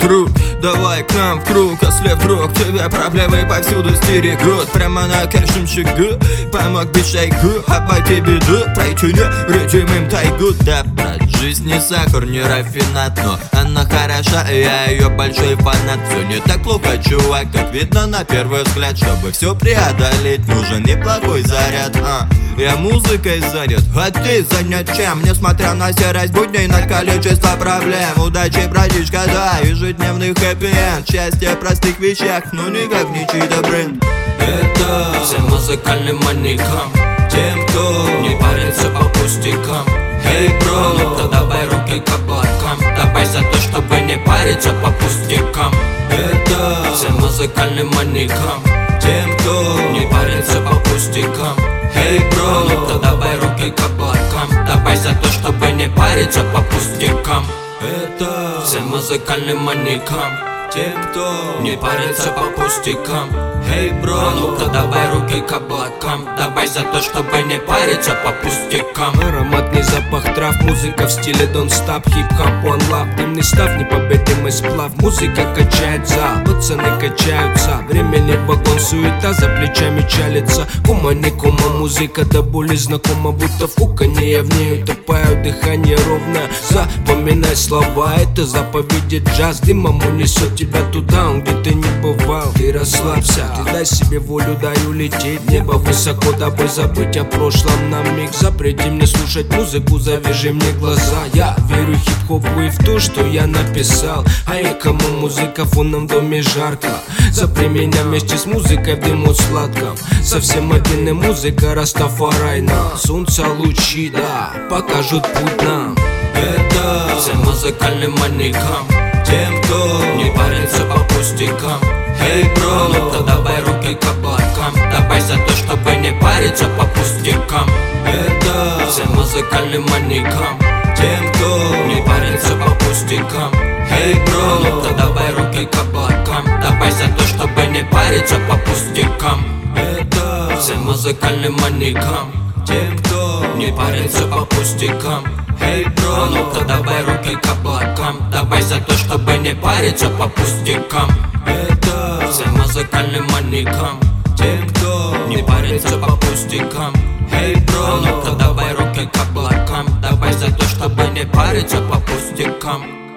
вокруг. Давай к нам в круг, если вдруг тебя проблемы повсюду стерегут. Прямо на каждом шагу помог быть шайгу, обойти беду, пройти невредимым тайгу. Да, брат, жизнь не сахар, не рафинат, но она хороша, и я ее большой фанат. Все не так плохо, чувак, как видно на первый взгляд. Чтобы все преодолеть, нужен неплохой заряд. Я музыкой занят, а ты занят чем? Несмотря на серость будней, на количество проблем. Удачи, братишка, да, ежедневный хэппи-энд. Счастье в простых вещах, но никак не чей-то бренд. Это всем музыкальным маньякам, тем, кто не парится по пустякам. Эй, бро, ну-ка давай руки к облакам, давай за то, чтобы не париться по пустякам. Это всем музыкальным маньякам, тем, кто не парится по пустякам. Эй, бро, ну-ка давай руки к облакам, давай за то, чтобы не париться по пустякам. Это всем музыкальным маньякам, тем, кто не парится по пустякам. Эй, бро, ну-ка давай руки к облакам, давай за то, чтобы не париться по пустякам. Ароматный запах трав, музыка в стиле Don't Stop, хип-хоп, one love. Дымный став, непобедимый сплав, музыка качает зал, пацаны качаются. Времени вагон, суета, за плечами чалится. Кума не кума, музыка до боли знакома, будто фуканье, в ней утопаю, дыхание ровно. Запоминай слова, это заповеди джаз. Дымом унесет тебя туда, где ты не бывал. Ты расслабься, ты дай себе волю, дай улететь в небо высоко, дабы забыть о прошлом на миг. Запрети мне слушать музыку, завяжи мне глаза. Я верю хип-хопу и в то, что я написал. А и кому музыка фоном в доме жарко, запри меня вместе с музыкой в дыму сладком. Совсем отдельная музыка Растафарайна. Солнца лучи, да, покажут путь нам. Это всем музыкальным маньякам, тем, кто не парится по пустякам. Эй, бро, ну-ка давай руки к облакам, давай за то, чтобы не париться по пустякам. Это всем музыкальным маньякам, тем, кто не парится по пустякам. Эй, бро, ну-ка давай руки к облакам, давай за то, чтобы не париться по пустякам. Это всем музыкальным маньякам, тем, кто не парится по пустякам. Эй, бро, ну-ка давай руки к облакам, давай за то, чтобы не париться по пустякам. Это всем музыкальным маньякам, тем, кто не парится по пустякам. Эй, бро, ну-ка давай руки к облакам, давай за то, чтобы не париться по пустякам.